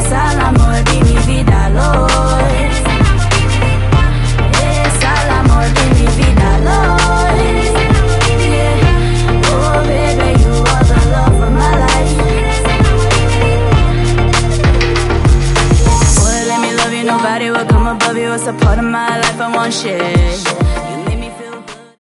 al amor di mi vida, Lord. Es al amor di mi vida, Lord. Yeah. Oh baby, you are the love of my life. Boy, let me love you, nobody will come above you. It's a part of my life I won't share.